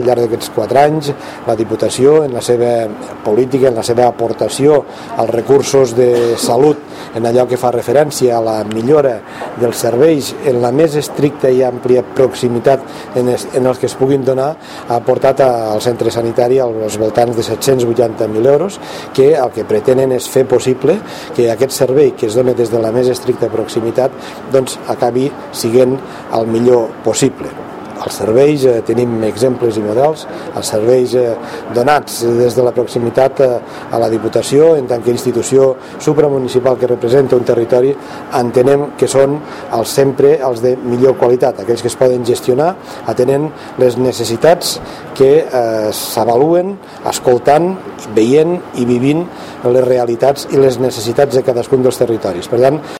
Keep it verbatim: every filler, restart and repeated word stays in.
llarg d'aquests quatre anys la Diputació, en la seva política, en la seva aportació als recursos de salut, en allò que fa referència a la millora dels serveis en la més estricta i àmplia proximitat en, es, en els que es puguin donar, ha aportat al centre sanitari als voltants de set-cents vuitanta mil euros, que el que pretenen és fer possible que aquest servei que es dona des de la més estricta proximitat doncs acabi sent el millor possible. Els serveis, eh, tenim exemples i models, els serveis eh, donats des de la proximitat eh, a la Diputació, en tant que institució supramunicipal que representa un territori, entenem que són els sempre els de millor qualitat, aquells que es poden gestionar atenent les necessitats que eh, s'avaluen, escoltant, veient i vivint les realitats i les necessitats de cadascun dels territoris. Per tant,